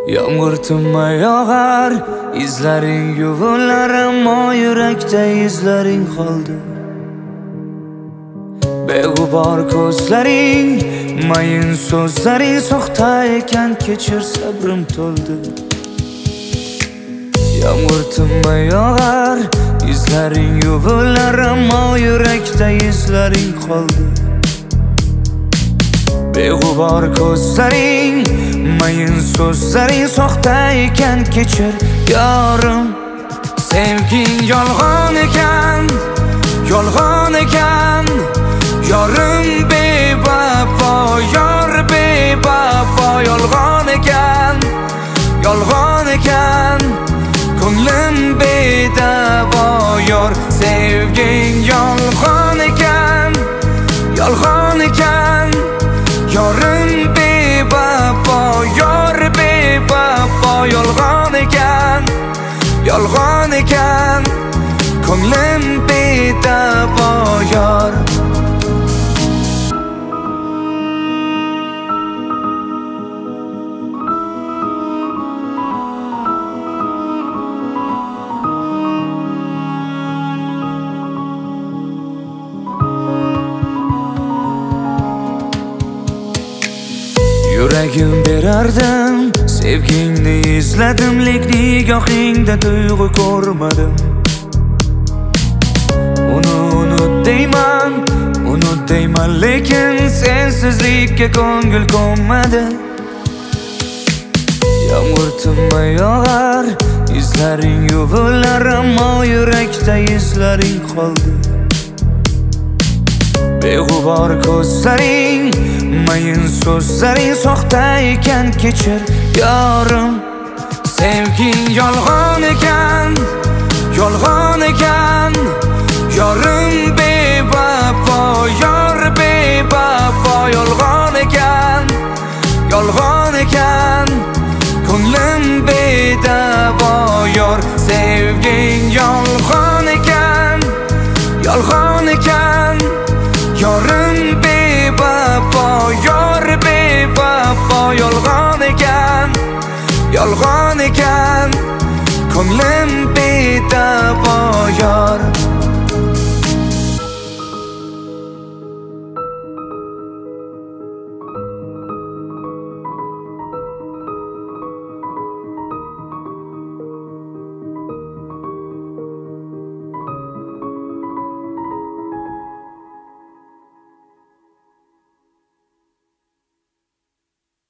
Yağmur tinmay yog'ar, izlaring yuvilar, ammo yurakda izlaring qoldi. Beg'ubor ko'zlaring, mayin so'zlaring soxta ekan, kechir sabrim to'ldi. Yağmur tinmay yog'ar, izlaring yuvilar, ammo yurakda izlaring qoldi. Beg'ubor ko'zlaring, mayin so'zlaring soxta ekan, kechir yorim. Sevging yolg'on ekan, yolg'on ekan. Yorim bevafo, yor bevafo. Yolg'on ekan, yolg'on ekan. Ko'nglim bedavo yor. Sevging yolg'on ekan, yolg'on ekan. Yorim bevafo, yor bevafo. Yolg'on ekan, yolg'on ekan. Ko'nglim bedavo yor. Yuragim berardim, sevgingni izladim, lek nigohingda tuyg'u ko'rmadim. Unut deyman, lekin sensizlikka ko'ngil ko'nmadi. Yağmur tinmay yog'ar, izlaring yuvilar, ammo yurakda izlaring qoldi. Beg'ubor ko'zlaring, mayin so'zlaring soxta ekan, kechir yorim. Sevging yolg'on ekan, yolg'on ekan. Yorim bevafo, yor bevafo. Yolg'on ekan, yolg'on ekan. Ko'nglim bedavo yor. Sevging yolg'on ekan, yolg'on ekan. Yorim bevafo, yor bevafo. Yolg'on ekan, yolg'on